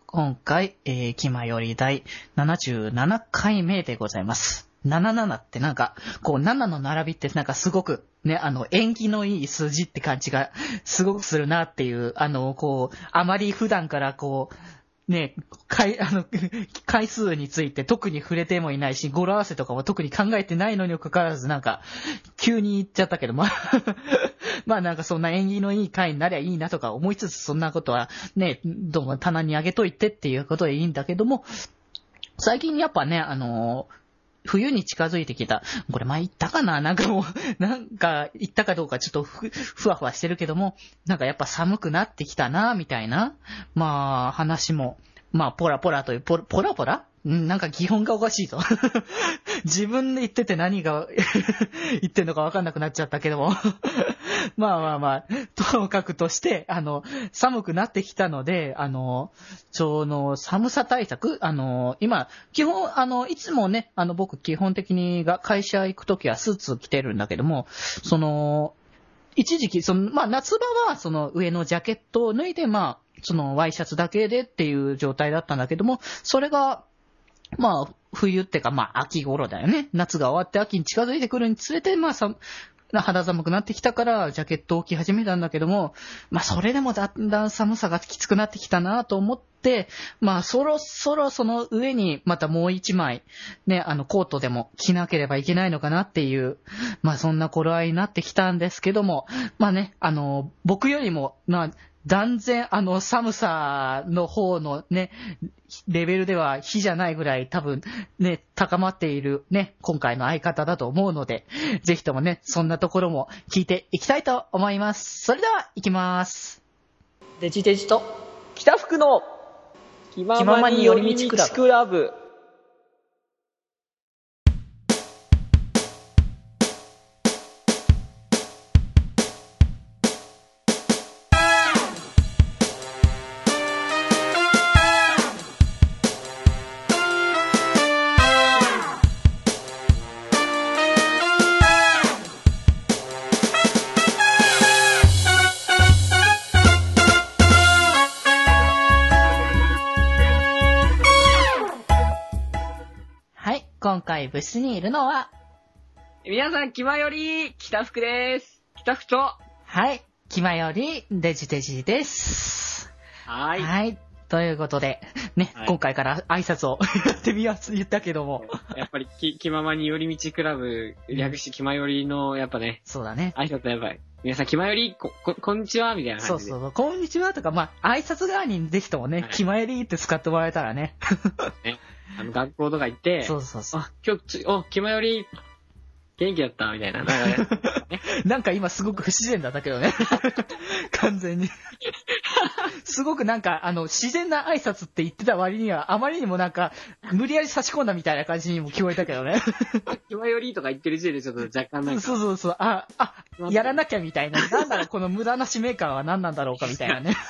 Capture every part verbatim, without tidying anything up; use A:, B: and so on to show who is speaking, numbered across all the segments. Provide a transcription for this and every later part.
A: 今回、えー、気まより第ななじゅうななかいめでございます。ななじゅうななってなんか、こうななの並びってなんかすごくね、あの、縁起のいい数字って感じがすごくするなっていう、あの、こう、あまり普段からこう、ね、回、あの、回数について特に触れてもいないし、語呂合わせとかも特に考えてないのにもかかわらずなんか、急に言っちゃったけど、まあ、まあなんかそんな縁起のいい回になりゃいいなとか思いつつ、そんなことはね、どうも棚にあげといてっていうことでいいんだけども、最近やっぱね、あのー、冬に近づいてきた。これ前言ったかななんかもう、なんか言ったかどうかちょっとふ、ふわふわしてるけども、なんかやっぱ寒くなってきたな、みたいな、まあ話も、まあポラポラという、ポラポラポラんなんか基本がおかしいぞ。自分で言ってて何が言ってんのかわかんなくなっちゃったけども。まあまあまあ、ともかくとして、あの、寒くなってきたので、あの、ちょうど寒さ対策、あの、今、基本、あの、いつもね、あの、僕基本的にが会社行くときはスーツ着てるんだけども、その、一時期、その、まあ夏場はその上のジャケットを脱いで、まあ、そのワイシャツだけでっていう状態だったんだけども、それが、まあ、冬ってか、まあ、秋頃だよね。夏が終わって秋に近づいてくるにつれて、まあ、さ、肌寒くなってきたから、ジャケットを着始めたんだけども、まあ、それでもだんだん寒さがきつくなってきたなと思って、まあ、そろそろその上に、またもう一枚、ね、あの、コートでも着なければいけないのかなっていう、まあ、そんな頃合いになってきたんですけども、まあね、あの、僕よりも、まあ、断然あの寒さの方のね、レベルでは火じゃないぐらい多分ね、高まっているね、今回の相方だと思うので、ぜひともね、そんなところも聞いていきたいと思います。それでは行きます。デジデジと
B: 北福の気ままに寄り道クラブ。
A: 今回部室にいるのは、
B: 皆さん気まより北福です。北福と、
A: はい、気まよりデジデジです。
B: はい。
A: はい。ということで、ね、はい、今回から挨拶をやってみようと言ったけども。
B: やっぱり気、気ままに寄り道クラブ、略して気まよりの、やっぱね。
A: そうだね。
B: 挨拶やっぱり。皆さん気まより、こ、こ、こんにちはみたいな感じで。
A: そうそう、こんにちはとか、まあ、挨拶側にぜひともね、はい、気まよりって使ってもらえたらね。
B: ね。あの、学校とか行って、
A: そうそうそう。
B: あ、今日、お、気まより、元気だったみたいな。なんかね、
A: なんか今すごく不自然だったけどね。完全に。すごくなんか、あの、自然な挨拶って言ってた割には、あまりにもなんか、無理やり差し込んだみたいな感じにも聞こえたけどね。
B: 気まよりとか言ってる時点でちょっと若干なんか。
A: そうそうそう。あ、あ、やらなきゃみたいな。なんだろう、この無駄な使命感は何なんだろうかみたいなね。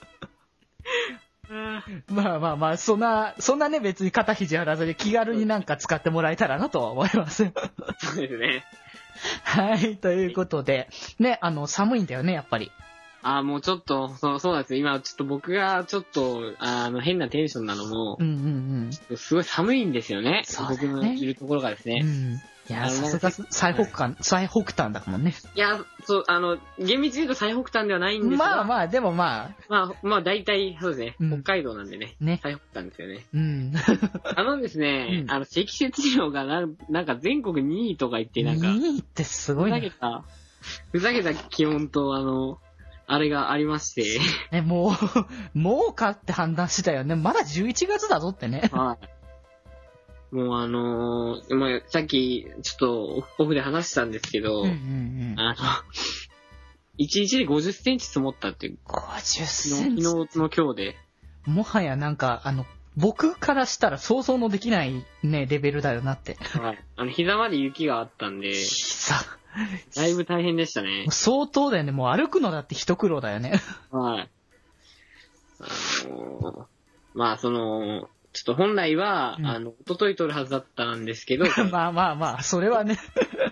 A: まあまあまあ、そんな、そんなね、別に肩肘張らずに気軽になんか使ってもらえたらなとは思います。
B: そうですね。
A: はい、ということで、ね、あの、寒いんだよね、やっぱり。
B: ああ、もうちょっと、そう、そうなんですよ。今、ちょっと僕がちょっと、あの、変なテンションなのも、
A: うんうんうん。
B: すごい寒いんですよね。
A: そうだね。
B: 僕のいるところがですね。
A: うん。いや、さすが最北端、最北端だもんね。
B: いや、そう、あの、厳密に言うと最北端ではないんですが。
A: まあまあ、でもまあ。
B: まあ、まあ大体、そうですね。
A: うん、
B: 北海道なんでね。
A: ね。
B: 最北端ですよね。
A: うん。
B: あのですね、うん、あの、積雪量がな、なんか全国にいとか言って、なんか。
A: にいってすごいね。
B: ふざけた、ふざけた気温と、あの、あれがありまして。
A: え、もう、もうかって判断したよね。まだじゅういちがつだぞってね。
B: はい。もうあのー、まあ、さっき、ちょっと、オフで話したんですけど、
A: うんうんうん、
B: あの、いちにちでごじゅっセンチ積もったっていう。
A: ごじゅっセンチ
B: 昨日の今日で。
A: もはやなんか、あの、僕からしたら想像のできないね、レベルだよなって。
B: はい。あの、膝まで雪があったんで。
A: 膝
B: だいぶ大変でしたね。
A: 相当だよね。もう歩くのだって一苦労だよね。
B: はい。あのー、まあ、その、ちょっと本来は、うん、あの、一昨日撮るはずだったんですけど。
A: まあまあまあ、それはね。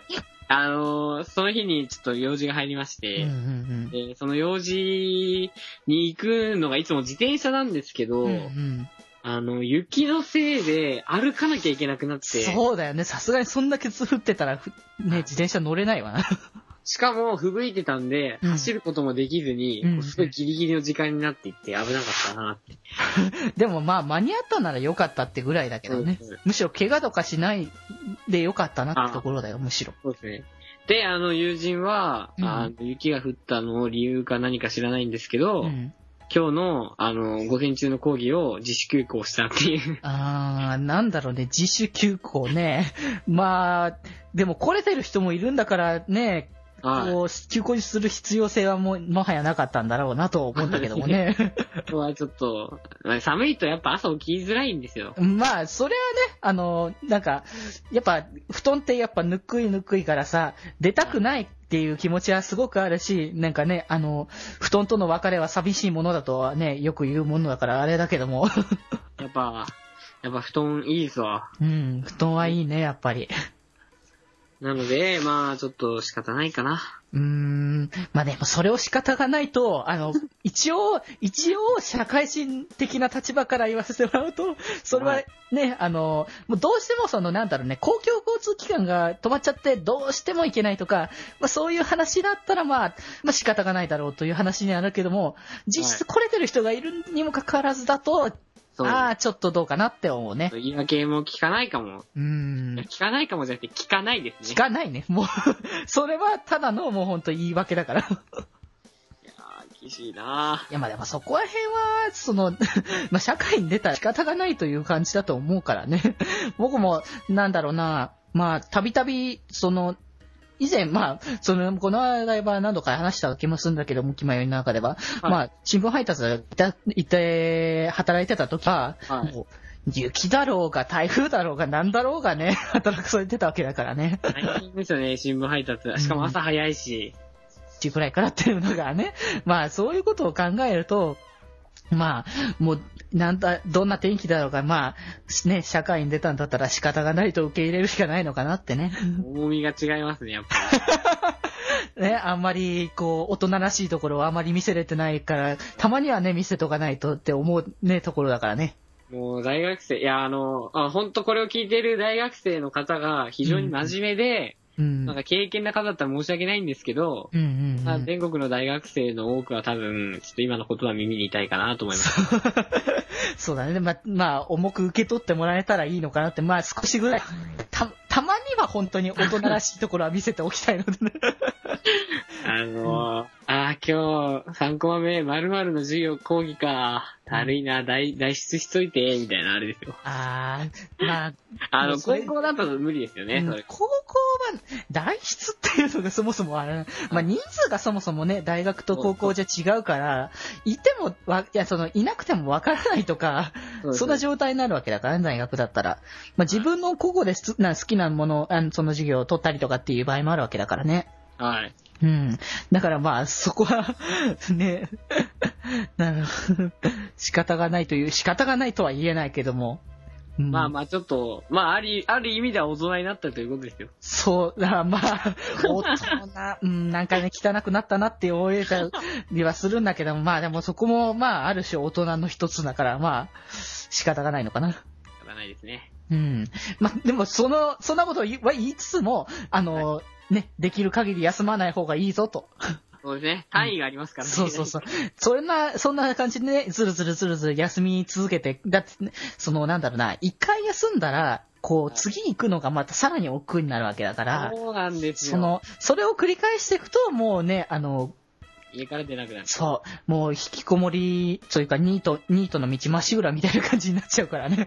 B: あのー、その日にちょっと用事が入りまし
A: うん
B: て、
A: うん
B: でその用事に行くのがいつも自転車なんですけど、
A: うん。うんうん。
B: あの、雪のせいで歩かなきゃいけなくなって、
A: そうだよね。さすがにそんだけ降ってたら、ふね、自転車乗れないわな。
B: しかも吹雪いてたんで、
A: うん
B: 走ることもできずに、
A: うん
B: こうすごいギリギリの時間になっていって危なかったなって。
A: でもまあ、間に合ったなら良かったってぐらいだけどね。
B: そうです
A: むしろ怪我とかしないで良かったなってところだよ、むしろ。
B: そうですね。で、あの、友人は、
A: うん
B: あの雪が降ったのを理由か何か知らないんですけど、
A: うん。
B: 今日の、あの、午前中の講義を自主休校したっていう。
A: あー、なんだろうね、自主休校ね。まあ、でも来れてる人もいるんだからね、
B: はい。
A: こう、休校にする必要性はもう、もはやなかったんだろうなと思うんだけどもね。
B: ここはちょっと、寒いとやっぱ朝起きづらいんですよ。
A: まあ、それはね、あの、なんか、やっぱ、布団ってやっぱぬくいぬくいからさ、出たくないっていう気持ちはすごくあるし、なんかね、あの、布団との別れは寂しいものだとはね、よく言うものだからあれだけども。
B: やっぱ、やっぱ布団いいですわ。
A: うん、布団はいいね、やっぱり。
B: なので、まあ、ちょっと仕方ないかな。
A: うーん、まあでもそれを仕方がないと、あの、一応、一応社会人的な立場から言わせてもらうと、それはね、あの、もうどうしてもそのなんだろうね、公共交通機関が止まっちゃってどうしても行けないとか、まあそういう話だったらまあ、まあ仕方がないだろうという話にはなるけども、実質来れてる人がいるにもかかわらずだと、
B: そう。
A: ああ、ちょっとどうかなって思うね。
B: 言い訳も聞かないかも。
A: うーん。
B: 聞かないかもじゃなくて聞かないですね。
A: 聞かないね。もう、それはただのもうほんと言い訳だから。
B: いやー、厳しいない
A: や、まあでもそこら辺は、その、まあ社会に出たら仕方がないという感じだと思うからね。僕も、なんだろうな、まあ、たびたび、その、以前、まあ、その、この間は何度か話した気もするんだけども、気迷いの中では、
B: はい、
A: まあ、新聞配達でいた、いて、働いてた時は、
B: はい、
A: もう雪だろうが台風だろうが何だろうがね、働くされてたわけだからね。
B: 大変ですよね、新聞配達。しかも朝早いし。
A: っていうくらいからっていうのがね、まあそういうことを考えると、まあ、もう、なんだ、どんな天気だろうが、まあ、ね、社会に出たんだったら仕方がないと受け入れるしかないのかなってね。
B: 重みが違いますね、やっぱ
A: り。ね、あんまり、こう、大人らしいところをあまり見せれてないから、たまにはね、見せとかないとって思うね、ところだからね。
B: もう大学生、いや、あの、あ本当これを聞いてる大学生の方が非常に真面目で、
A: うん、
B: なんか経験な方だったら申し訳ないんですけど、
A: うんうんうん、
B: まあ、全国の大学生の多くは多分、ちょっと今の言葉耳に痛いかなと思います。
A: そうだね。まあ、まあ、重く受け取ってもらえたらいいのかなって、まあ少しぐらい、た、たまには本当に大人らしいところは見せておきたいのでね。
B: あのー、ああ、今日、さんコマ目、〇〇の授業講義か。だるいな、代、代筆しといて、みたいなあれですよ。
A: ああ、まあ、
B: あの、高校だと無理ですよね、
A: うん、
B: それ。
A: 高校は、代筆っていうのがそもそもあれ、まあ人数がそもそもね、大学と高校じゃ違うから、いても、わ、いや、その、いなくてもわからないとか、そ, そんな状態になるわけだからね、大学だったら。まあ自分の個々で好きなもの、あのその授業を取ったりとかっていう場合もあるわけだからね。
B: はい。
A: うん。だからまあ、そこは、ね、なる仕方がないという、仕方がないとは言えないけども。うん、
B: まあまあ、ちょっと、まあ、あり、ある意味では大人になったということですよ。
A: そう、だからまあ、大人、うん、なんかね、汚くなったなって思えたりはするんだけども、まあでもそこも、まあ、ある種大人の一つだから、まあ、仕方がないのかな。
B: 仕方ないですね。
A: うん。まあ、でも、その、そんなことは言いつつも、あの、はい、ね、できる限り休まない方がいいぞと。
B: そうですね。単位がありますからね。
A: そうそうそう。そんな、そんな感じでね、ずるずるずるずる休み続けて、だって、ね、その、なんだろうな、一回休んだら、こう、次行くのがまたさらに億劫になるわけだから、
B: そうなんですよ。
A: その、それを繰り返していくと、もうね、あの、
B: 家から出なくなる。
A: そう、もう引きこもり、というか、ニート、ニートの道まっしぐらみたいな感じになっちゃうからね。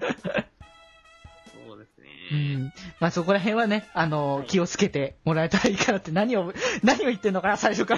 A: うん。まあそこら辺はね、あの、はい、気をつけてもらえたらいいかなって何を、何を言ってんのかな、最初から。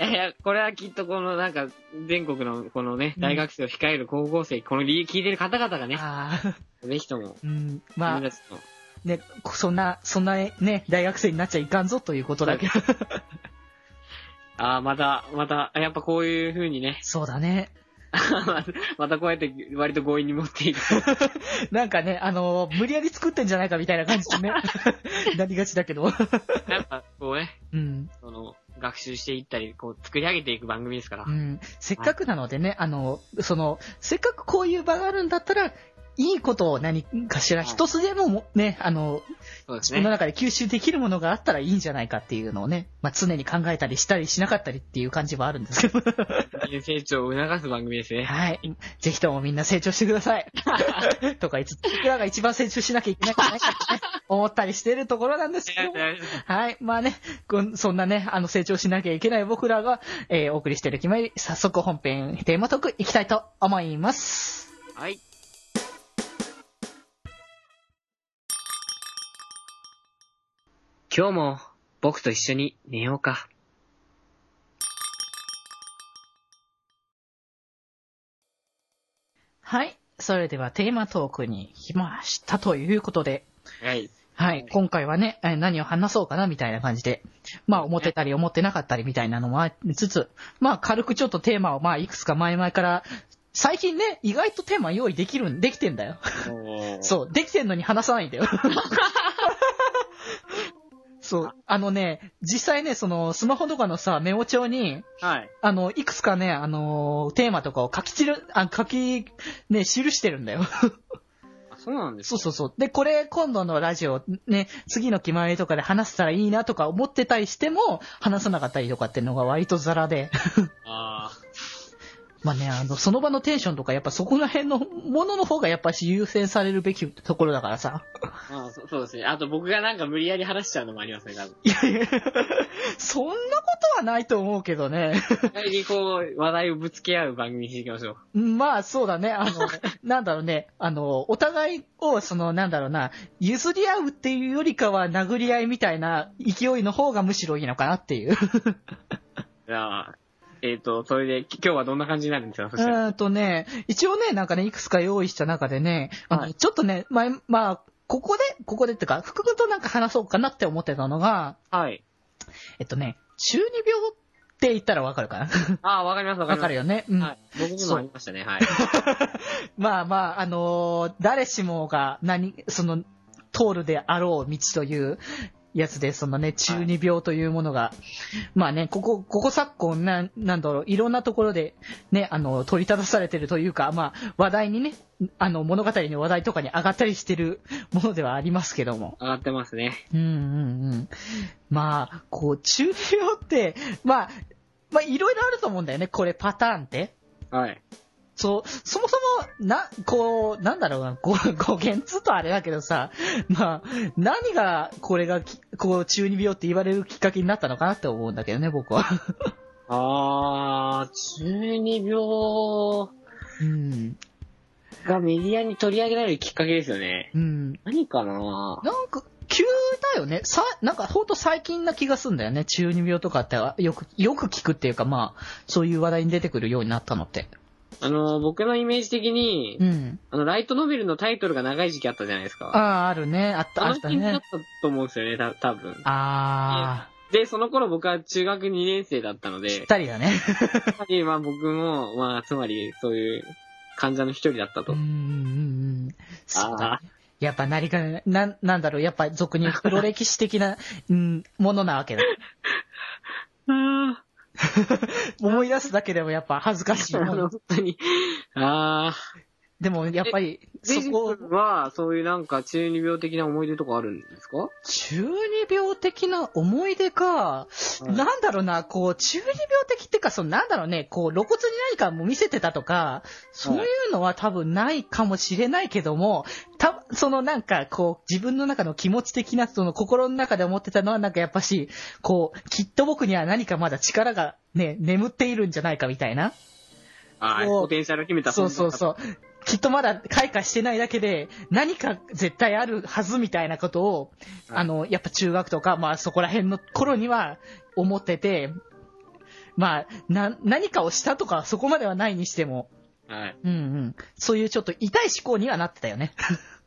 B: いやいや、これはきっとこのなんか、全国のこのね、大学生を控える高校生、うん、この理由聞いてる方々がね、ぜひとも、
A: うん、まあ、ね、そんな、そんなね、大学生になっちゃいかんぞということだけど。
B: ああ、また、また、やっぱこういう風にね。
A: そうだね。
B: またこうやって割と強引に持っていく。
A: なんかね、あのー、無理やり作ってんじゃないかみたいな感じでね、なりがちだけど。
B: やっぱこうね、
A: うん。
B: その、学習していったり、こう作り上げていく番組ですから。
A: うん。せっかくなのでね、あの、その、せっかくこういう場があるんだったら、いいことを何かしら一つでももね、あの、
B: そうです
A: 自分の
B: ね。
A: 中で吸収できるものがあったらいいんじゃないかっていうのをね、まあ、常に考えたりしたりしなかったりっていう感じはあるんですけど。
B: 成長を促す番組ですね。
A: はい。ぜひともみんな成長してください。とか、いつ、僕らが一番成長しなきゃいけないんじゃないかってね、思ったりしているところなんですけど。はい。まあね、こんそんなね、あの、成長しなきゃいけない僕らが、えーお送りしている決まり、早速本編テーマトークいきたいと思います。
B: はい。今日も僕と一緒に寝ようか。
A: はい。それではテーマトークに来ましたということで、
B: はい。
A: はい。今回はね、えー何を話そうかなみたいな感じで、まあ思ってたり思ってなかったりみたいなのもありつつ、まあ軽くちょっとテーマをまあいくつか前々から、最近ね、意外とテーマ用意できるん、できてんだよ。そう、できてんのに話さないんだよ。そう、あのね、実際ね、その、スマホとかのさ、メモ帳に、
B: はい。
A: あの、いくつかね、あのーテーマとかを書き散る、あ、書き、ね、記してるんだよ。
B: あ、そうなんですか。
A: そうそうそう。で、これ、今度のラジオ、ね、次の決まりとかで話せたらいいなとか思ってたりしても、話さなかったりとかっていうのが割とザラで。
B: あ
A: まあね、あの、その場のテンションとか、やっぱそこら辺のものの方がやっぱし優先されるべきところだからさ。
B: ーあー、そそうですね。あと僕がなんか無理やり話しちゃうのもありますね、多分。
A: いやいや、そんなことはないと思うけどね。
B: 意外にこう、話題をぶつけ合う番組にしていきましょう。
A: まあ、そうだね。あの、なんだろうね。あの、お互いを、その、なんだろうな、譲り合うっていうよりかは殴り合いみたいな勢いの方がむしろいいのかなっていう。
B: じゃあ、えっ、と、それで、き今日はどんな感じになるんですか、そしたら。
A: えーっとね、一応ね、なんかね、いくつか用意した中でね、あの、
B: はい
A: ちょっとね、まあ、まあ、ここで、ここでってか、福君となんか話そうかなって思ってたのが、
B: はい。
A: えっとね、中二病って言ったらわかるかな。
B: ああ、わかります、わかります。
A: わかるよね。うん。
B: はい。僕にもありましたね、はい。
A: まあまあ、あのー誰しもが何、その、通るであろう道というやつで、そのね、中二病というものが、まあね、ここ、ここ昨今、な、なんだろう、いろんなところで、ね、あの、取り立たされてるというか、まあ、話題にね、あの、物語の話題とかに上がったりしてるものではありますけども。
B: 上がってますね。
A: うんうんうん。まあ、こう、中二病って、まあ、まあ、いろいろあると思うんだよね、これパターンって。
B: はい。
A: そう、そもそも、な、こう、なんだろうな、語、語源つうとあれだけどさ、まあ、何が、これがき、こう、中二病って言われるきっかけになったのかなって思うんだけどね、僕は。
B: あー、中二病
A: うん。
B: がメディアに取り上げられるきっかけですよね。
A: うん。
B: 何かな
A: なんか、急だよね。さ、なんかほんと最近な気がすんだよね。中二病とかってよく、よく聞くっていうか、まあ、そういう話題に出てくるようになったのって。
B: あの、僕のイメージ的に、
A: うん。
B: あの、ライトノベルのタイトルが長い時期あったじゃないですか。
A: ああ、あるね。あった、
B: あの
A: あったね。
B: 辺だったと思うんですよね、た多分。
A: あ
B: で、その頃僕は中学にねん生だったの
A: ー、ぴっ
B: で、
A: たりだね。
B: やっぱりまあ僕も、まあ、つまりそういう患者の一人だったと。
A: うんうんうんうん。そうだ
B: あ
A: ね。やっぱ何か、な、なんだろう、やっぱ俗に言う黒歴史的な、うん、ものなわけだ。
B: あ
A: 思い出すだけでもやっぱ恥ずかしい
B: あ、あ
A: もん。
B: の本当に。ああ。
A: でもやっぱり、そ
B: デジ
A: こ、
B: 君は、そういうなんか中二病的な思い出とかあるんですか？
A: 中二病的な思い出か、
B: い
A: なんだろうな、こう、中二病的ってか、そのなんだろうね、こう、露骨に何かも見せてたとか、そういうのは多分ないかもしれないけども、た、そのなんか、こう、自分の中の気持ち的な、その心の中で思ってたのはなんかやっぱし、こう、きっと僕には何かまだ力がね、眠っているんじゃないかみたいな。
B: ああ、
A: こう
B: ポテンシャルを秘めた
A: そうそうそう。きっとまだ開花してないだけで、何か絶対あるはずみたいなことを、
B: はい
A: あの、やっぱ中学とか、まあそこら辺の頃には思ってて、まあ、な、何かをしたとかそこまではないにしても、
B: はい。
A: うんうん。そういうちょっと痛い思考にはなってたよね。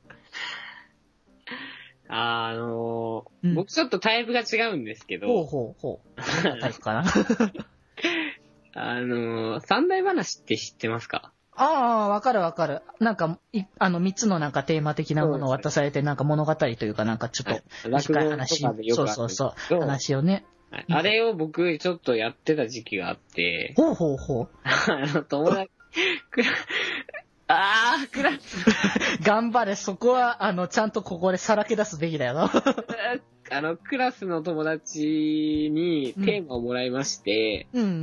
B: あのー
A: うん
B: 僕ちょっとタイプが違うんですけど、
A: ほうほうほう。どんなタイプかな。
B: あの、三大話って知ってますか？
A: ああ、わかるわかる。なんか、いあの、三つのなんかテーマ的なものを渡されて、なんか物語というかなんかちょっと短い話、
B: 落語とかでよくあるん
A: そう
B: ですけど
A: そうそう、話をね。
B: はいあれを僕ちょっとやってた時期があって、
A: ほうほうほう。
B: あの、友達、クラ、あー、クラス、
A: 頑張れ、そこは、あの、ちゃんとここでさらけ出すべきだよな。
B: あの、クラスの友達にテーマをもらいまして、
A: うんうんうん。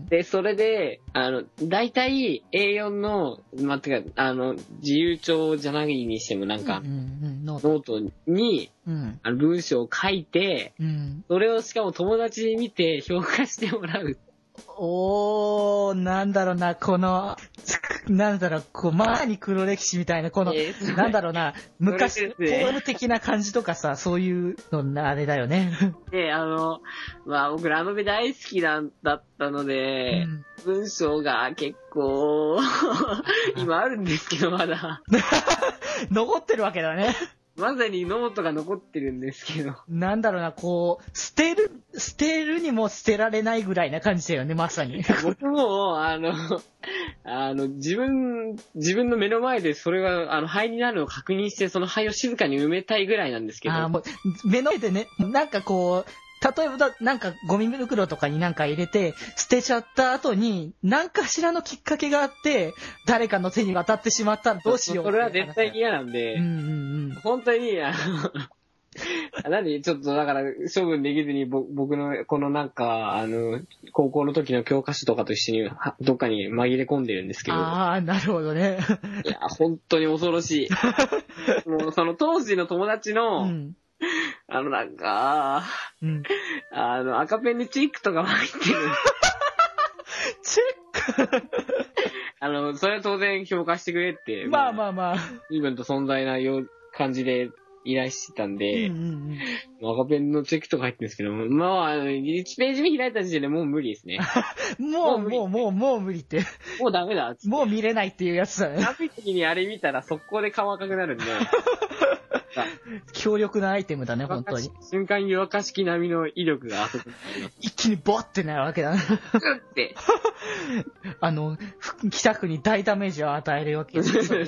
B: で、それで、あの、大体 エーよん の、まあ、てか、あの、自由帳じゃないにしてもなんか、
A: うんうんうん、ノート。
B: ノートに、
A: うん。
B: あの文章を書いて、
A: うん。
B: それをしかも友達に見て評価してもらう。
A: おー、なんだろうな、この、なんだろう、こう、前に黒歴史みたいな、この、
B: えー
A: なんだろうな、昔、
B: それ
A: ポ
B: ですね
A: ール的な感じとかさ、そういうのな、あれだよね。
B: で、あの、まあ僕ラノベ大好きなんだったので、
A: うん
B: 文章が結構、今あるんですけどまだ。
A: 残ってるわけだね。
B: まさにノートが残ってるんですけど。
A: なんだろうな、こう、捨てる、捨てるにも捨てられないぐらいな感じだよね、まさに。
B: 僕も、あの、あの、自分、自分の目の前でそれが、あの、灰になるのを確認して、その灰を静かに埋めたいぐらいなんですけど。
A: あーもう目の前でね、なんかこう、例えばだ、なんかゴミ袋とかになんか入れて、捨てちゃった後に、何かしらのきっかけがあって、誰かの手に渡ってしまったらどうしよう。
B: それは絶対に嫌なんで、
A: うんうんうん。
B: 本当に、あの、なんでちょっとだから処分できずにぼ僕のこのなんか、あの、高校の時の教科書とかと一緒にはどっかに紛れ込んでるんですけど。
A: ああ、なるほどね。
B: いや、本当に恐ろしい。もうその当時の友達の、
A: うん。
B: あのなんか、
A: うん。
B: あの赤ペンにチックとか入ってる。
A: チェッ
B: あの、それは当然評価してくれって。
A: クまあまあまあ。
B: 随分と存在なよう感じで依頼してたん
A: うん
B: で、
A: うんうん。
B: 赤ペンのチェックとか入ってるんですけども、まあ、あのいちページ目開いた時点でもう無理ですね。
A: もう、
B: もう無理
A: もう、もう、もう無理って。
B: もうダメだ。
A: もう見れないっていうやつだね。
B: 寒い時にあれ見たら速攻で顔赤くなるんで。
A: 強力なアイテムだね、本当に。
B: 瞬間湯沸かし器並みの威力があそこにあります。
A: 一気にボッってなるわけだね。
B: って。
A: あの、北区に大ダメージを与えるわけですよ。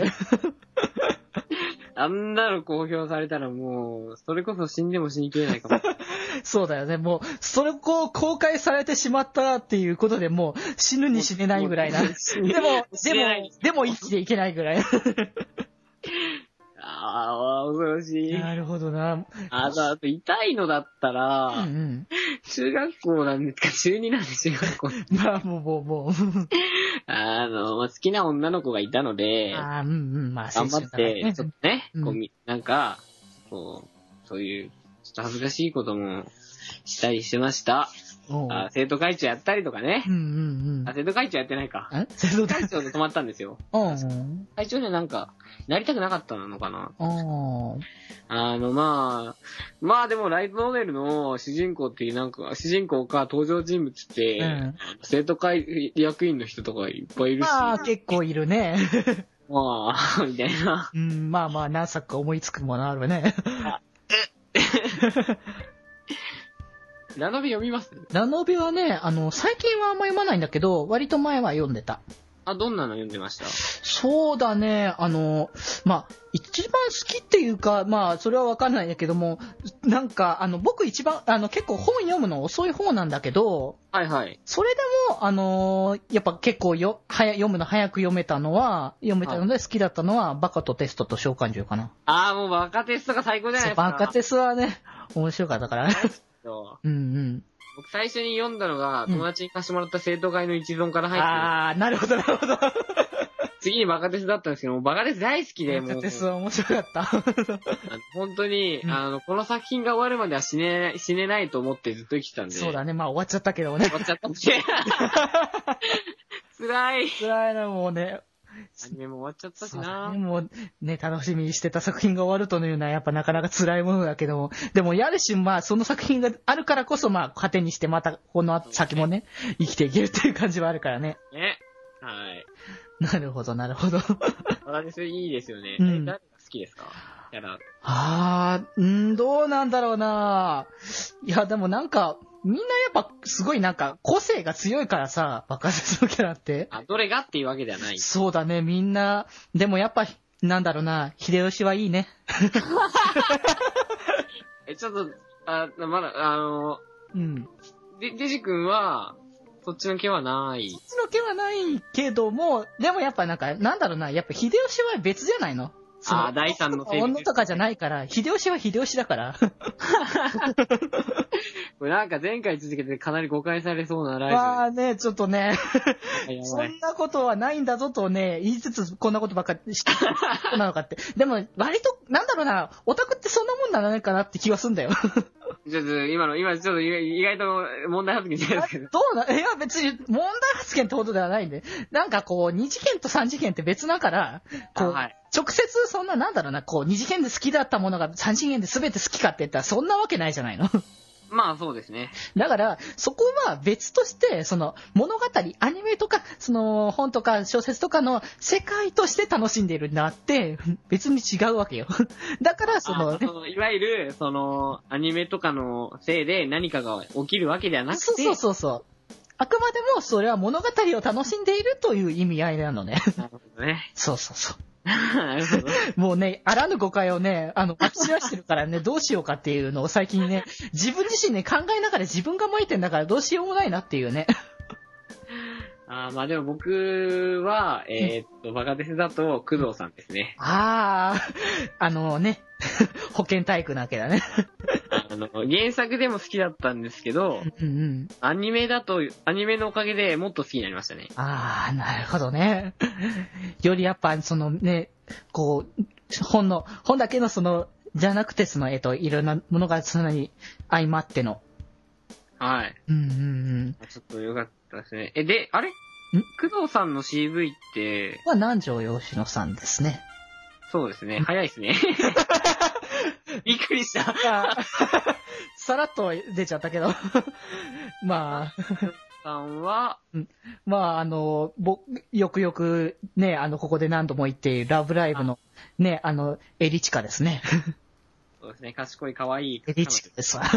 B: あんなの公表されたらもう、それこそ死んでも死にきれないかも。
A: そうだよね。もう、それをこう公開されてしまったっていうことでもう死ぬに死ねないぐらいな。でも、でも、でも生きていけないぐらい。
B: ああ、恐ろしい。
A: なるほどな。
B: あと、あと痛いのだったら、
A: うんうん、
B: 中学校なんですか、中になんで中学校。
A: まあ、もう、もう、もう。
B: あの、好きな女の子がいたので、
A: ああ、うんうん、まあ、
B: 頑張って、ちょっとね、
A: うん
B: こうみなんか、こう、そういう、ちょっと恥ずかしいこともしたりしてました。あ生徒会長やったりとかね。
A: うんうんうん。
B: あ、生徒会長やってないか。
A: え生徒
B: 会長で止まったんですよ。
A: うん。
B: 会長ね、なんか、なりたくなかったのかな。
A: あ
B: あの、まあ、まあでも、ライトノベルの主人公っていう、なんか、主人公か登場人物って、
A: うん、
B: 生徒会役員の人とかいっぱいいるし。
A: まあ、結構いるね。
B: まあ、みたいな。
A: うん、まあまあ、何作か思いつくものあるね。
B: ラノベ読みます？
A: ラノベはね、あの、最近はあんま読まないんだけど、割と前は読んでた。
B: あ、どんなの読んでました？
A: そうだね、あの、まあ、一番好きっていうか、まあ、それはわかんないんだけども、なんか、あの、僕一番、あの、結構本読むの遅い方なんだけど、
B: はいはい。
A: それでも、あのーやっぱ結構よ、はや、読むの早く読めたのは、読めたので好きだったのは、バカとテストと召喚獣かな。
B: ああ、もうバカテストが最高じゃないですか。
A: バカテスはね、面白かったからね。うんうん。
B: 僕最初に読んだのが、友達に貸してもらった生徒会の一存から入ってる。
A: ああ、なるほどなるほど。
B: 次にバカテスだったんですけども、バカテス大好きで、もう。
A: バカテスは面白かった。
B: あの本当に、
A: うん
B: あの、この作品が終わるまでは死ねない、死ねないと思ってずっと生きてたんで。
A: そうだね、まあ終わっちゃったけどね。
B: 終わっちゃったんで。辛い。
A: 辛いな、もうね。
B: アニメも終わっちゃったしな。
A: ね、もうね、楽しみにしてた作品が終わるというのはやっぱなかなか辛いものだけども、でもやるし、まあその作品があるからこそ、まあ糧にしてまたこの先もね、生きていけるっていう感じはあるからね。
B: ね。はい。
A: なるほど、なるほど。
B: 私いいですよね。
A: うん、
B: 誰が好きですか？キャラ。
A: あー、んーどうなんだろうな。いや、でもなんか、 みんなやっぱすごいなんか個性が強いからさ、爆発のキャラって。
B: あ、どれがっていうわけではない。
A: そうだね、みんな。でもやっぱ、なんだろうな、秀吉はいいね。
B: え、ちょっと、あ、まだ、あの、
A: うん。
B: で、デジ君は、そっちの毛はない。
A: そっちの毛はないけども、でもやっぱなんか、なんだろうな、やっぱ秀吉は別じゃないの？
B: ああ、第三の
A: 性別。女とかじゃないから、秀吉は秀吉だから。
B: これなんか前回続けてかなり誤解されそうなライブ。
A: まあね、ちょっとね、そんなことはないんだぞとね、言いつつこんなことばっかりして、そうなのかって。でも、割と、なんだろうな、オタクってそんなもんなんじゃないかなって気はすんだよ。
B: ちょっと、今の、今ちょっと意外と問題発言じゃないですけど。
A: どうな、いや別に問題発言ってことではないんで、なんかこう、二次元と三次元って別だから、こう、はい、直接そんな、なんだろうな、こう、二次元で好きだったものが三次元で全て好きかって言ったらそんなわけないじゃないの。
B: まあそうですね。
A: だから、そこは別として、その物語、アニメとか、その本とか小説とかの世界として楽しんでいるんだって、別に違うわけよ。だから、その、
B: そのいわゆる、その、アニメとかのせいで何かが起きるわけではなくて。
A: そうそうそうそう。あくまでもそれは物語を楽しんでいるという意味合いなのね。
B: なるほどね。
A: そうそうそう。
B: なるほど。
A: もうね、あらぬ誤解をね、あの、まき散らしてるからね、どうしようかっていうのを最近ね、自分自身ね、考えながら自分が巻いてんだからどうしようもないなっていうね。
B: あまあでも僕は、えー、っと、バカデスだと工藤さんですね。
A: ああ、あのね、保健体育なわけだね。
B: あの、原作でも好きだったんですけど、
A: うんうん、
B: アニメだと、アニメのおかげでもっと好きになりましたね。
A: ああ、なるほどね。よりやっぱ、そのね、こう、本の、本だけのその、じゃなくてその、えっと、いろんなものがそんなに相まっての。
B: はい。
A: うんうんうん。
B: ちょっとよかったですね。え、で、あれ工藤さんの シーブイ って、
A: は南條洋志乃さんですね。
B: そうですね。早いですね。びっくりした。
A: さらっと出ちゃったけど。まあ。
B: さんは、
A: うん、まあ、あの、ぼ、よくよくね、あの、ここで何度も言っているラブライブの、ね、あの、エリチカですね。
B: そうですね。賢い、可愛い。
A: エリチカですわ。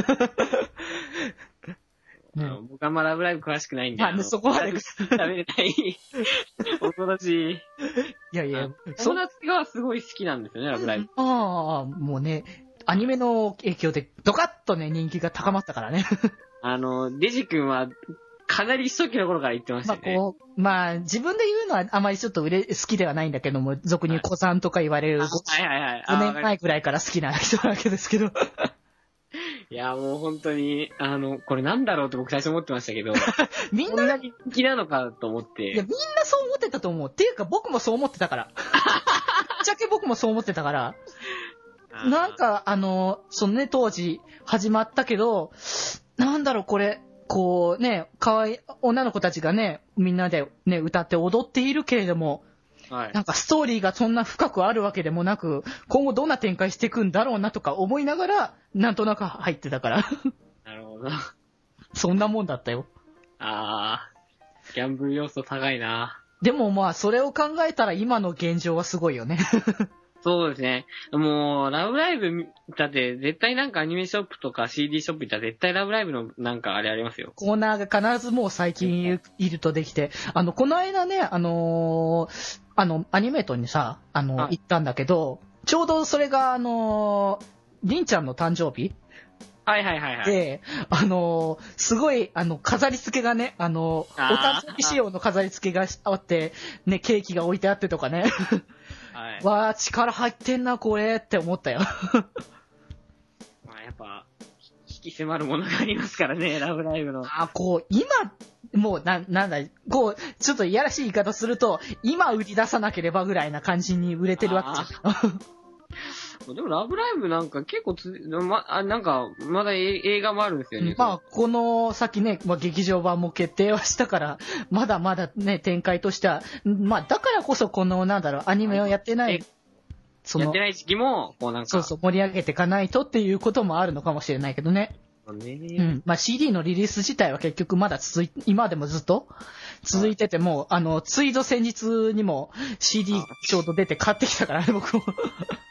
B: ね、僕はあんまラブライブ詳しくないんで。
A: まあ、ね、そこまで
B: 食べれない。お友達。い
A: やいや、
B: 友達がすごい好きなんですよね、ラブライブ。
A: ああ、もうね、アニメの影響でドカッとね、人気が高まったからね。
B: あの、デジ君は、かなり初期の頃から言ってましたね。
A: まあ、こう、まあ、自分で言うのはあまりちょっと売れ、好きではないんだけども、俗に言う子さんとか言われる、
B: はいはいはい。
A: ごねんまえぐらいから好きな人なわけですけど。
B: いや、もう本当に、あの、これなんだろうって僕最初思ってましたけど、
A: みんな
B: 人気なのかと思って。
A: いや、みんなそう思ってたと思う。っていうか僕もそう思ってたから。ぶっちゃけ僕もそう思ってたから。なんか、あの、そのね、当時始まったけど、なんだろうこれ、こうね、可愛い女の子たちがね、みんなでね、歌って踊っているけれども、はい、なんかストーリーがそんな深くあるわけでもなく、今後どんな展開していくんだろうなとか思いながら、なんとなく入ってたから。
B: なるほど。
A: そんなもんだったよ。
B: あー、ギャンブル要素高いな。
A: でもまあ、それを考えたら今の現状はすごいよね。
B: そうですね。もう、ラブライブ、だって絶対なんかアニメショップとか シーディー ショップ行ったら絶対ラブライブのなんかあれありますよ。
A: コーナーが必ずもう最近いるとできて、あの、この間ね、あのー、あの、アニメートにさ、あの、行ったんだけど、ちょうどそれがあのー、りんちゃんの誕生日
B: はいはいはいはい。
A: で、あのー、すごい、あの、飾り付けがね、あのー、お誕生日仕様の飾り付けがあって、ね、ケーキが置いてあってとかね。はい、わー、力入ってんな、これって思ったよ。
B: まあやっぱ、引き迫るものがありますからね、ラブライブの。
A: あ、こう、今、もう、な、なんだ、こう、ちょっといやらしい言い方すると、今売り出さなければぐらいな感じに売れてるわけじゃん。
B: でも、ラブライブなんか結構つ、ま、あ、なんか、まだ映画もあるんですよね。
A: まあ、この先ね、まあ、劇場版も決定はしたから、まだまだね、展開としては、まあ、だからこそこの、なんだろう、アニメをやってない、
B: その、やってない時期も、こうなんか。
A: そうそう、盛り上げていかないとっていうこともあるのかもしれないけどね。
B: ね、
A: うん。まあ シーディー のリリース自体は結局まだ続い、今でもずっと続いてても、あの、ついぞ先日にも シーディー ちょうど出て買ってきたからね、僕も。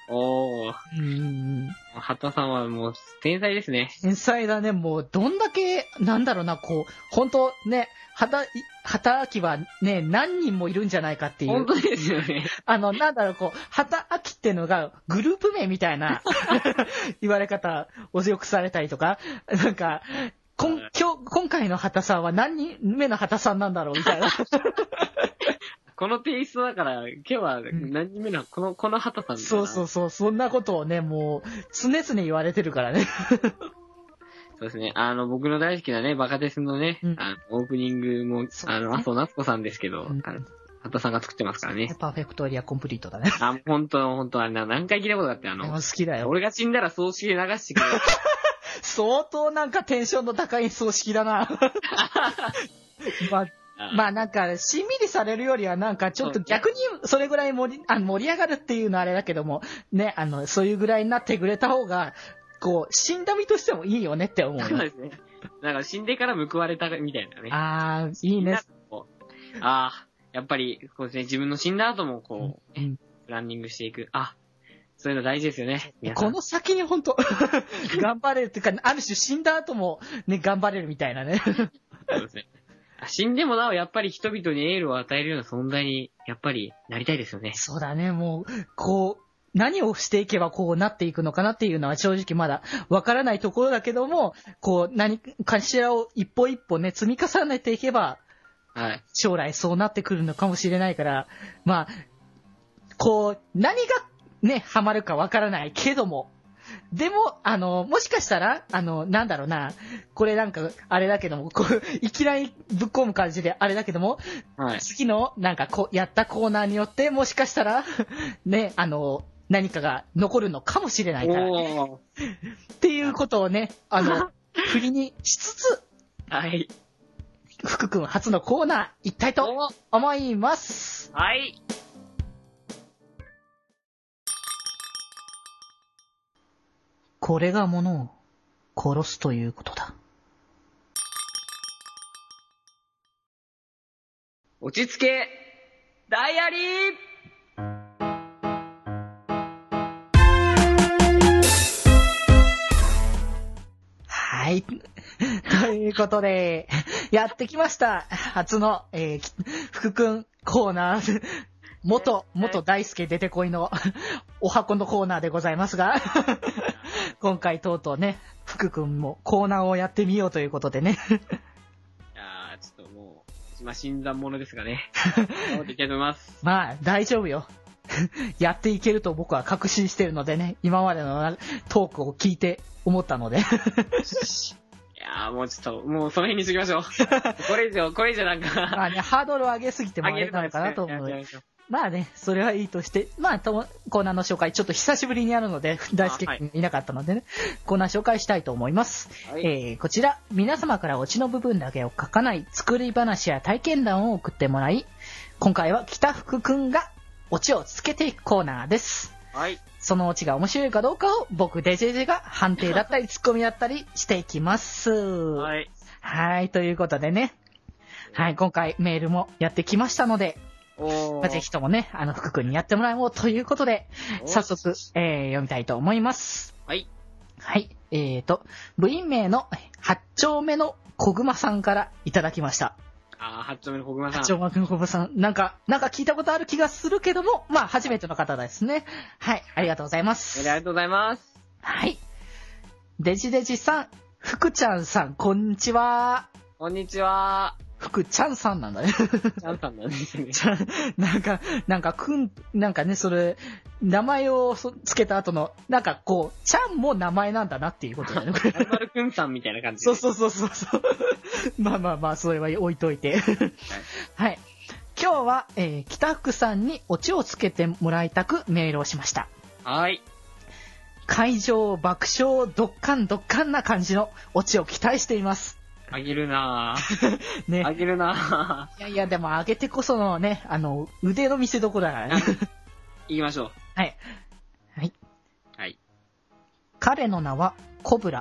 B: おー。
A: うん。
B: 畑さんはもう天才ですね。
A: 天才だね。もう、どんだけ、なんだろうな、こう、本当ね、畑、畑明はね、何人もいるんじゃないかっていう。
B: 本当ですよね。
A: あの、なんだろう、こう、畑明っていうのがグループ名みたいな言われ方をよくされたりとか、なんか、こん今日、今回の畑さんは何人目の畑さんなんだろうみたいな。
B: このテイストだから、今日は何人目の、この、この畑さんみたい
A: そう
B: な。
A: そうそう、そんなことをね、もう、常々言われてるからね。
B: そうですね。あの、僕の大好きなね、バカテスのね、
A: うん
B: あのオープニングも、
A: そうね
B: あの、麻生夏子さんですけど、
A: うん
B: あの、畑さんが作ってますからね。
A: パーフェクトエリアコンプリートだね。
B: あ、本当本当あれな、何回聞いたことがあって、あ
A: でも
B: の、
A: 好きだよ。
B: 俺が死んだら葬式で流してくれ。
A: 相当なんかテンションの高い葬式だな。まあ、まあなんか、しんみりされるよりはなんかちょっと逆にそれぐらい盛り、あの盛り上がるっていうのはあれだけども、ね、あの、そういうぐらいになってくれた方が、こう、死んだ身としてもいいよねって思うよ。
B: そうですね。なんか死んでから報われたみたいなね。
A: ああ、いいね。
B: こうああ、やっぱり、こうですね、自分の死んだ後もこう、
A: うん
B: プランニングしていく。あ、そういうの大事ですよね。皆さん
A: この先に本当頑張れるっていうか、ある種死んだ後もね、頑張れるみたいなね。
B: そうですね。死んでもなおやっぱり人々にエールを与えるような存在に、やっぱりなりたいですよね。
A: そうだね、もう、こう、何をしていけばこうなっていくのかなっていうのは正直まだわからないところだけども、こう、何かしらを一歩一歩ね、積み重ねていけば、
B: はい。
A: 将来そうなってくるのかもしれないから、まあ、こう、何がね、ハマるかわからないけども、でも、あの、もしかしたら、あの、なんだろうな、これなんか、あれだけども、こう、いきなりぶっ込む感じで、あれだけども、
B: はい。
A: 次の、なんか、こう、やったコーナーによって、もしかしたら、ね、あの、何かが残るのかもしれないから、ね、
B: おー。
A: っていうことをね、あの、振りにしつつ、
B: はい。
A: 福くん初のコーナー、行きたいと
B: お
A: 思います。
B: はい。
A: これが物を殺すということだ。
B: 落ち着け、ダイアリー。
A: はい。ということで、やってきました。初の、えー、福くんコーナー。元、元大輔出てこいのお箱のコーナーでございますが、今回とうとうね、福くんもコーナーをやってみようということでね。
B: いやー、ちょっともう、まあ、新参者ですがね。頑張っていきたいと思います。
A: まあ、大丈夫よ。やっていけると僕は確信してるのでね、今までのトークを聞いて思ったので。
B: いやー、もうちょっと、もうその辺にしときましょう。これ以上、これ以上なんか。
A: まあね、ハードルを上げすぎてもあれなのかなと思う。まあね、それはいいとして、まあ、とコーナーの紹介、ちょっと久しぶりにやるので、大輔君いなかったのでね、コーナー紹介したいと思います。はい、えー、こちら、皆様からオチの部分だけを書かない作り話や体験談を送ってもらい、今回は北福くんがオチをつけていくコーナーです。
B: はい。
A: そのオチが面白いかどうかを僕、デジェジェが判定だったり、ツッコミだったりしていきます。
B: はい。
A: はい、ということでね、はい、今回メールもやってきましたので、
B: お
A: ぜひともね、あの、福くんにやってもらおうということで、早速、えー、読みたいと思います。
B: はい。
A: はい。えーと、部員名の八丁目の小熊さんからいただきました。
B: あー、八丁目の小熊さん。
A: 八丁目の小熊さん。なんか、なんか聞いたことある気がするけども、まあ、初めての方ですね。はい。ありがとうございます。
B: ありがとうございます。
A: はい。デジデジさん、福ちゃんさん、こんにちは。
B: こんにちは。
A: 福ちゃんさんなんだね。
B: ちゃんさんなんですね。
A: なんか、なんか、くん、なんかね、それ、名前をつけた後の、なんかこう、ちゃんも名前なんだなっていうことだね。
B: まるまるくんさんみたいな感じ
A: そうそうそうそうそう。まあまあまあ、それは置いといて。はい。はい。今日は、えー、北福さんにオチをつけてもらいたくメールをしました。
B: はい。
A: 会場爆笑ドッカンドッカンな感じのオチを期待しています。
B: あげるなぁ。ね。あげるな
A: ぁ。いやいや、でもあげてこそのね、あの、腕の見せ所だからね。
B: 行きましょう。
A: はい。はい。
B: はい。
A: 彼の名はコブラ。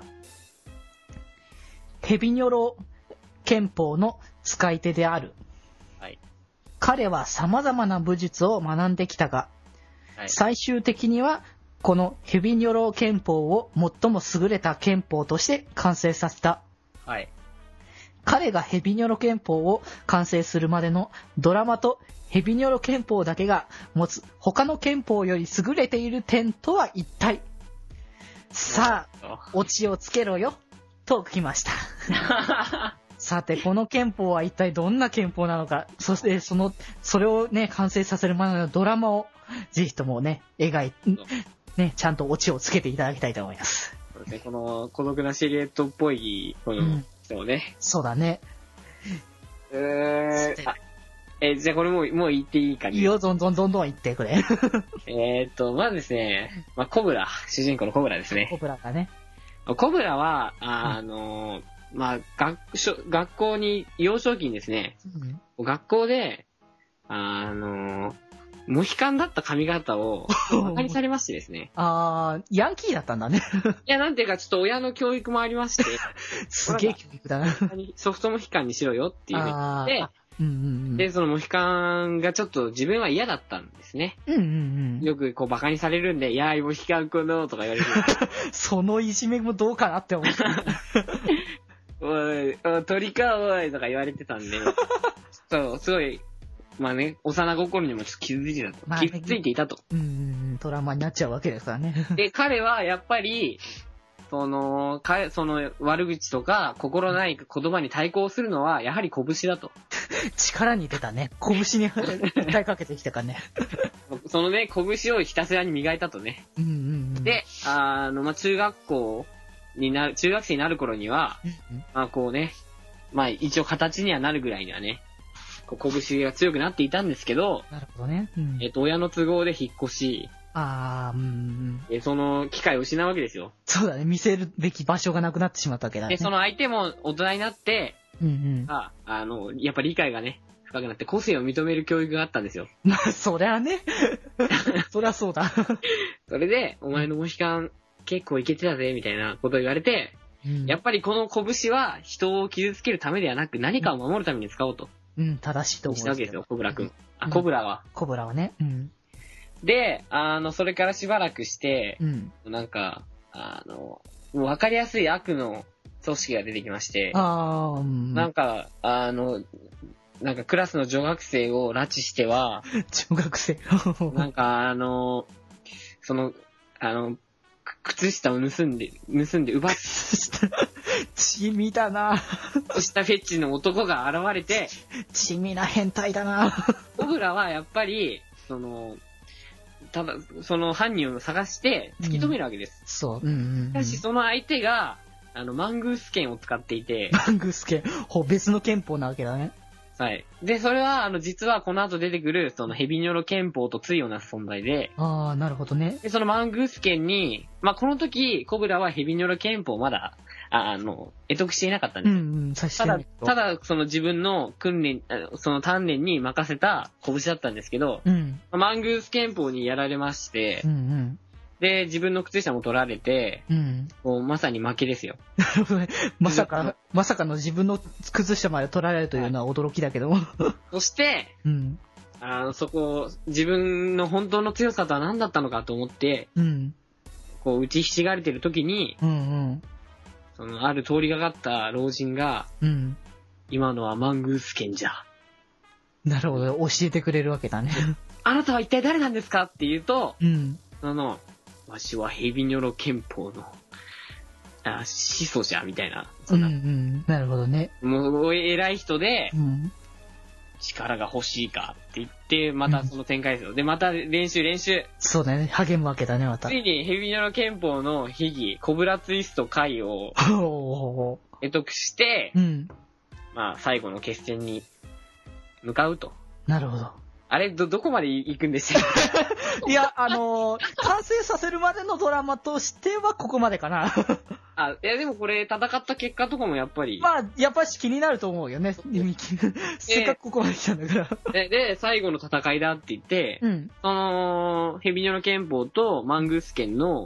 A: ヘビニョロ憲法の使い手である。
B: はい。
A: 彼は様々な武術を学んできたが、はい、最終的にはこのヘビニョロ憲法を最も優れた憲法として完成させた。
B: はい。
A: 彼がヘビニョロ憲法を完成するまでのドラマとヘビニョロ憲法だけが持つ他の憲法より優れている点とは一体。さあ、オチをつけろよ、と来ました。さて、この憲法は一体どんな憲法なのか、そしてその、それをね、完成させるまでのドラマを、ぜひともね、描いて、ね、ちゃんとオチをつけていただきたいと思います。
B: そうですね、この孤独なシルエットっぽい、この人をね。
A: うん、そうだね。
B: うーん。あ、え、じゃあこれもう、もう言っていいかね。
A: いいよ、どんどんどんどん言ってくれ。
B: えーっと、まずですね、まあ、コブラ、主人公のコブラですね。
A: コブラがね。
B: コブラは、あの、うん、まあ、学所、学校に、幼少期にですね、うん、学校で、あの、モヒカンだった髪型を、馬鹿にされましてですね。
A: あー、ヤンキーだったんだね。
B: いや、なんていうか、ちょっと親の教育もありまして。
A: すげえ教育だな。
B: ソフトモヒカンにしろよっていうふうに言って、
A: うんうんうん、で、
B: そのモヒカンがちょっと自分は嫌だったんですね。
A: うんうんうん、
B: よくこう馬鹿にされるんで、いやー、モヒカンこのとか言われる。
A: そのいじめもどうかなって思って。
B: おい、お鳥かおいとか言われてたんで、そう、すごい、まあね、幼心にもちょっと傷ついてたと。まあね、傷ついていたと。
A: うんうん、トラウマになっちゃうわけですからね。
B: で、彼はやっぱり、その、か、その悪口とか心ない言葉に対抗するのはやはり拳だと。
A: 力に出たね。拳に訴えかけてきたからね。
B: そのね、拳をひたすらに磨いたとね。
A: うんうんうん、
B: で、あの、まあ、中学校になる、中学生になる頃には、うんうん、まあこうね、まあ一応形にはなるぐらいにはね、こう拳が強くなっていたんですけど、
A: なるほどね。うん、
B: えっと、親の都合で引っ越し、
A: あー、うん、
B: うん。その機会を失うわけですよ。
A: そうだね。見せるべき場所がなくなってしまったわけだね。
B: で、その相手も大人になって、
A: うんうん、
B: あ、あの、やっぱ理解がね、深くなって個性を認める教育があったんですよ。
A: まあ、そりゃね。そりゃそうだ。
B: それで、お前のモヒカン結構いけてたぜ、みたいなことを言われて、うん、やっぱりこの拳は人を傷つけるためではなく何かを守るために使おうと。
A: うん、正しいと思う。
B: したわけですよ、コブラくん。あ、コブラは。
A: コブラはね。うん。
B: で、あの、それからしばらくして、うん、なんか、あの、もう分かりやすい悪の組織が出てきまして、
A: あー、うん、
B: なんか、あの、なんかクラスの女学生を拉致しては、
A: 女学生
B: なんかあの、その、あの、靴下を盗んで、盗んで奪って、
A: 地味だな。
B: そうしたフェッチの男が現れて、
A: 地味な変態だな。
B: コブラはやっぱり、その、ただ、その犯人を探して突き止めるわけです。
A: うん、そう。うんうんうん、
B: しかしその相手が、あの、マングース剣を使っていて。
A: マングース剣。ほ、別の憲法なわけだね。
B: はい。で、それは、あの、実はこの後出てくる、そのヘビニョロ憲法と対をなす存在で。
A: ああ、なるほどね。
B: で、そのマングース剣に、まあ、この時、コブラはヘビニョロ憲法をまだ、あ, あの、得得していなかったんですよ。
A: うんうん、さ
B: しただ、ただ、その自分の訓練、その鍛錬に任せた拳だったんですけど、うん、マングース憲法にやられまして、
A: うんうん、
B: で、自分の靴下も取られて、うん、もうまさに負けですよ。
A: なるほどね。まさか、まさかの自分の靴下まで取られるというのは驚きだけども。
B: そして、うん、あのそこ、自分の本当の強さとは何だったのかと思って、うん、こう打ちひしがれてる時に、うんうん、そのある通りがかった老人が、うん、今のはマングース剣じゃ。
A: なるほど、教えてくれるわけだね。
B: あなたは一体誰なんですかって言うと、
A: うん、
B: あの、わしはヘビニョロ憲法の、あ、始祖じゃ、みたいな。
A: そんな。うんうん。なるほどね。
B: もう、偉い人で、
A: うん、
B: 力が欲しいかって言って、またその展開ですよ。うん、で、また練習練習。
A: そうだね。励むわけだね、また。
B: ついにヘビニョロ憲法の秘技、コブラツイスト回を、得得して、うん、まあ、最後の決戦に向かうと。
A: なるほど。
B: あれ、ど、どこまで行くんでしたっ
A: けいや、あのー、完成させるまでのドラマとしてはここまでかな。
B: あ、いやでもこれ戦った結果とかもやっぱり。
A: まあ、やっぱし気になると思うよね。せっかくここまで来たんだから。
B: で、で、最後の戦いだって言って、うん、その、ヘビニョロ憲法とマングース剣の、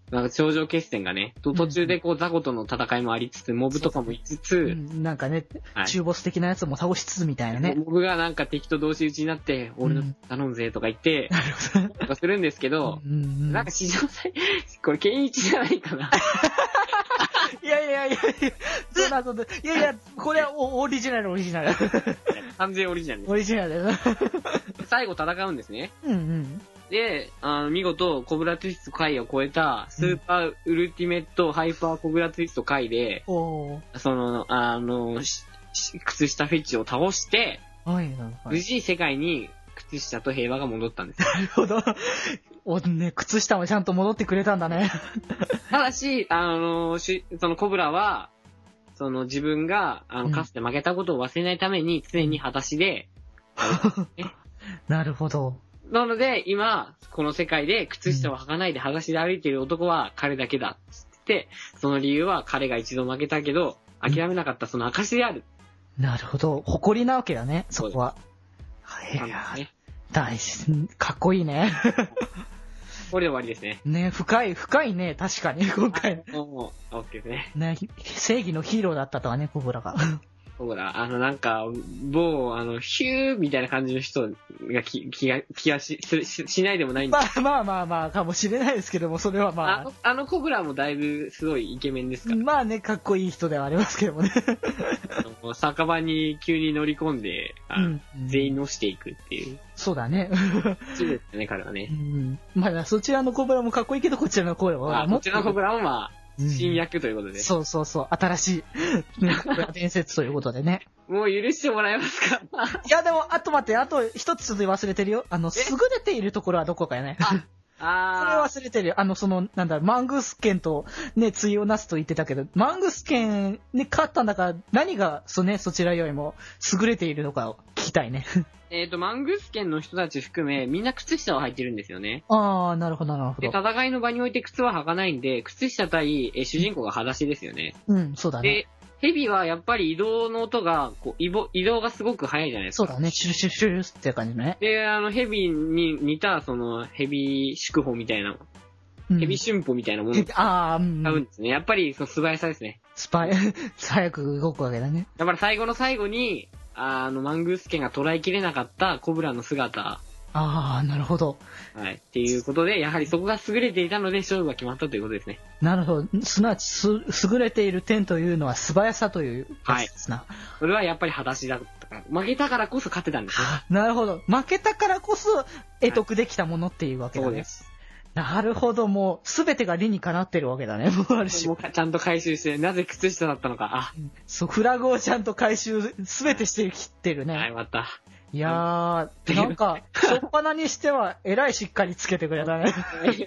B: なんか頂上決戦がね、と途中でこうザコとの戦いもありつつ、モブとかもいつつ、
A: うん、なんかね、はい、中ボス的なやつも倒しつつみたいなね。
B: モブがなんか敵と同士討ちになって、俺の頼むぜとか言って、うん、とかするんですけど、うんうん、なんか史上最、これケンイチじゃないかな。
A: いやいやいやいや、そうなの、いやいや、これはオリジナルオリジナル。
B: 完全オリジナルです。
A: オリジナル
B: 最後戦うんですね。
A: うんうん。
B: で、あの、見事、コブラツイスト回を超えた、スーパーウルティメットハイパーコブラツイスト回で、うん、その、あの、靴下フェチを倒して、はいはいはい、無事世界に靴下と平和が戻ったんです。
A: なるほど。おね、靴下もちゃんと戻ってくれたんだね。
B: ただし、あの、しそのコブラは、その自分が、あの、かつて負けたことを忘れないために、常に裸足で、
A: ね、なるほど。
B: なので、今、この世界で靴下を履かないで裸足で歩いている男は彼だけだって言って、その理由は彼が一度負けたけど、諦めなかったその証である。
A: なるほど。誇りなわけだね、そこは。いや、ね、大事。かっこいいね。
B: これで終わりですね。
A: ね、深い、深いね、確かに、今回。
B: もう、オッケーですね。
A: ね、正義のヒーローだったとはね、コブラが。
B: そうだ、あの、なんか、某、あの、ヒューみたいな感じの人が気、気が、気がし、し、しないでもないんで。
A: まあまあまあまあ、かもしれないですけども、それはまあ。
B: あの、あのコブラもだいぶすごいイケメンですから。
A: まあね、かっこいい人ではありますけどもね。
B: あの酒場に急に乗り込んで、あの、うん、全員乗していくっていう。
A: そうだね。
B: そうですね、彼はね。
A: うん、まあ、そちらのコブラもかっこいいけど、こちらのコブラは。
B: こちらのコブラもまあ、新薬ということで、うん。
A: そうそうそう、新しい、伝説ということでね。
B: もう許してもらえますか？
A: いやでも、あと待って、あと一つ忘れてるよ。あの、優れているところはどこかやね。ああ。それ忘れてるよ。あの、その、なんだ、マングスケンとね、対をなすと言ってたけど、マングスケンに勝ったんだから、何が、そね、そちらよりも優れているのかを聞きたいね。
B: えっと、マングスケンの人たち含め、みんな靴下を履いてるんですよね。
A: ああ、なるほど、なるほど。
B: で、戦いの場において靴は履かないんで、靴下対、え主人公が裸足ですよね。
A: うん、そうだね。
B: で、ヘビはやっぱり移動の音が、こう、移動、移動がすごく速いじゃないですか。
A: そうだね、シュルシュルシュルって感じね。
B: で、あの、ヘビに似た、その、ヘビ祝砲みたいな、うん、ヘビ春歩みたいなものを
A: ああ、うん。
B: 買うんですね。やっぱり、その素早さですね。
A: スパイ、早く動くわけだね。
B: だから最後の最後に、あの、マングースケンが捉えきれなかったコブラの姿。
A: ああ、なるほど。
B: はい。っていうことで、やはりそこが優れていたので勝負が決まったということですね。
A: なるほど。すなわち、す、優れている点というのは素早さというやつですな。
B: はい。それはやっぱり裸足だったから。負けたからこそ勝てたんですね。
A: なるほど。負けたからこそ得得できたものっていうわけだね。はい、そうです。なるほど、もう、すべてが理にかなってるわけだね、もうある種。
B: もうちゃんと回収して、なぜ靴下だったのか、あ。
A: そう、フラグをちゃんと回収、すべてしてきってるね。
B: はい、また。
A: いやー、なんか、しょっぱなにしては、えらいしっかりつけてくれたね。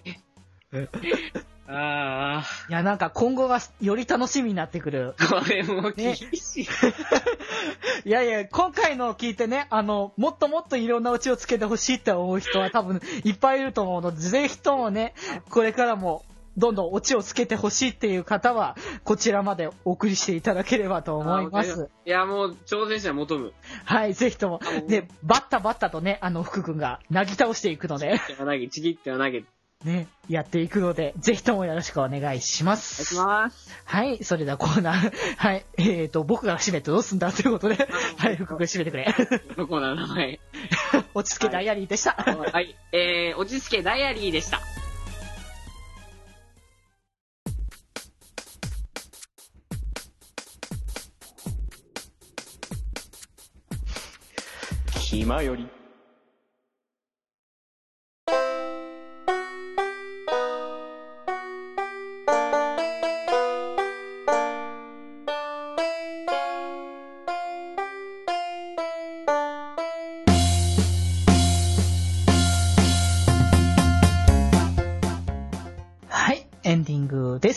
B: ああ。
A: いや、なんか今後がより楽しみになってくる。
B: これもう厳しい。ね、
A: いやいや、今回のを聞いてね、あの、もっともっといろんなオチをつけてほしいって思う人は多分いっぱいいると思うので、ぜひともね、これからもどんどんオチをつけてほしいっていう方は、こちらまでお送りしていただければと思います。
B: いや、もう挑戦者求む。
A: はい、ぜひとも。で、バッタバッタとね、あの、福くんがなぎ倒していくので。
B: ちぎっては投げ、ちぎっては投げ。
A: ね、やっていくので、ぜひともよろしくお願いします。
B: お願いします。
A: はい、それではコーナー、はい、えーと、僕が締めてどうすんだということで、はい、福くん締めてくれ。
B: コーナーの名前。
A: 落ち着けダイアリーでした。
B: はい、はい、えー、落ち着けダイアリーでした。
C: 気まより。
A: エンディングです。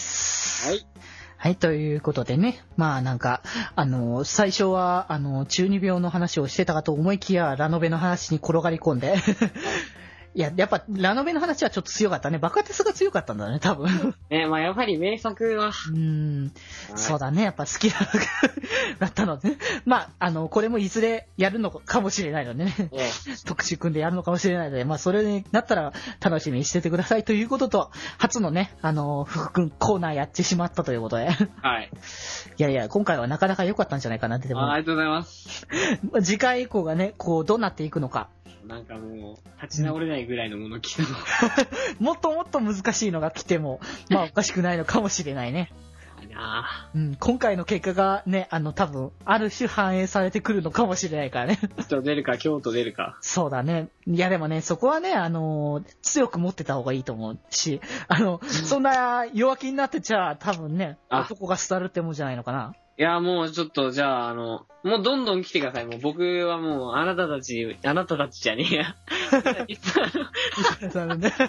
B: はい。
A: はい、ということでね。まあなんか、あの、最初は、あの、中二病の話をしてたかと思いきや、ラノベの話に転がり込んで。 いや、やっぱ、ラノベの話はちょっと強かったね。バカテスが強かったんだね、多分。
B: ね、まあやっぱり名作は。う
A: ーん、そうだね、やっぱ好きなのだったので、まあ、あの、これもいずれやるのかもしれないのでね。ええ、特集組んでやるのかもしれないので、まあ、それになったら楽しみにしててくださいということと、初のね、あの、福くんコーナーやってしまったということで。
B: はい。
A: いやいや、今回はなかなか良かったんじゃないかなって。でも
B: あ、ありがとうございます。
A: 次回以降がね、こう、どうなっていくのか。
B: なんかもう、立ち直れないぐらいのもの来ても。
A: もっともっと難しいのが来ても、まあおかしくないのかもしれないね。うん、今回の結果がね、あの多分、ある種反映されてくるのかもしれないからね。
B: 今日出るか、京都出るか。
A: そうだね。いやでもね、そこはね、あのー、強く持ってた方がいいと思うし、あの、そんな弱気になってちゃ多分ね、男が廃るってもんじゃないのかな。
B: いや、もうちょっと、じゃあ、あの、もうどんどん来てください。もう僕はもう、あなたたち、あなたたちじゃねえや。リスナーの、リスナ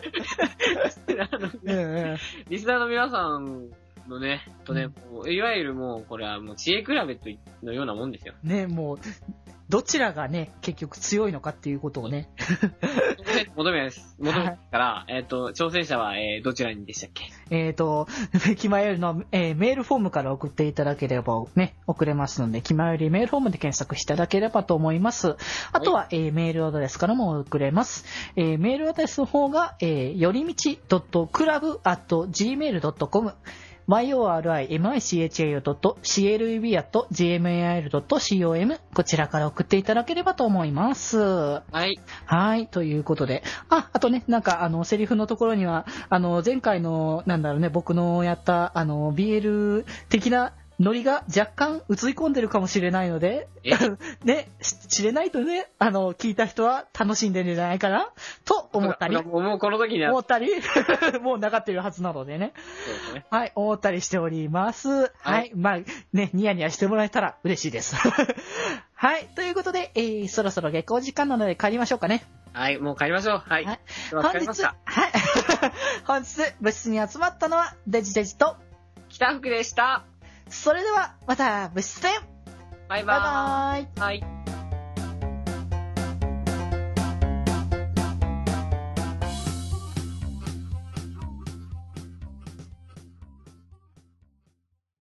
B: ーの皆さんのね、とね、もういわゆるもう、これはもう知恵比べとのようなもんですよ。
A: ね、もう、どちらがね、結局強いのかっていうことをね。
B: 求めます。求めますから、はい、えっ、ー、と、挑戦者は、えー、どちらにでしたっけ？
A: えっ、ー、と、気まよりの、えー、メールフォームから送っていただければね、送れますので、気まよりメールフォームで検索していただければと思います。あとは、はい、えー、メールアドレスからも送れます。えー、メールアドレスの方が、えー、よりみち .club アット ジーメールドットコムyorimichi.club.gmail.com こちらから送っていただければと思います。
B: はい。
A: はい。ということで。あ、あとね、なんかあの、セリフのところには、あの、前回の、なんだろうね、僕のやった、あの、ビーエル 的な、ノリが若干映り込んでるかもしれないので、ね、知れないとね、あの、聞いた人は楽しんでるんじゃないかなと思ったり。
B: もうこの時には。
A: 思ったり、もう流ってるはずなのでね。
B: そうですね。
A: はい、思ったりしております。はい。はい、まあ、ね、ニヤニヤしてもらえたら嬉しいです。はい。ということで、えー、そろそろ下校時間なので帰りましょうかね。
B: はい、もう帰りましょう。はい。はい、
A: 本日、はい。本日、部室に集まったのは、デジデジと、
B: 北福でした。
A: それでは、また部室で
B: バイバーイ。バイバーイ。はい。